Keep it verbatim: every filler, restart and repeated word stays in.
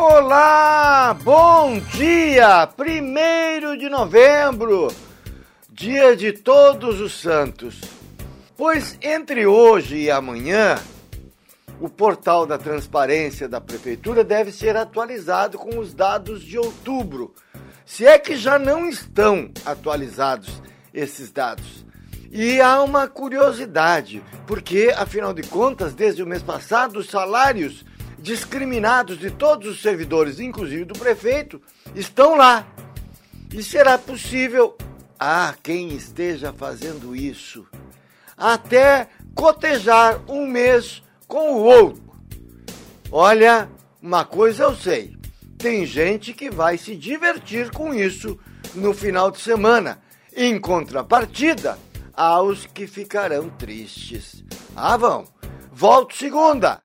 Olá, bom dia, primeiro de novembro, dia de Todos os Santos. Pois entre hoje e amanhã, o portal da transparência da Prefeitura deve ser atualizado com os dados de outubro, se é que já não estão atualizados esses dados. E há uma curiosidade, porque, afinal de contas, desde o mês passado, os salários discriminados de todos os servidores, inclusive do prefeito, estão lá. E será possível, a quem esteja fazendo isso, até cotejar um mês com o outro. Olha, uma coisa eu sei, tem gente que vai se divertir com isso no final de semana. Em contrapartida, há os que ficarão tristes. Ah, vão. Volto segunda.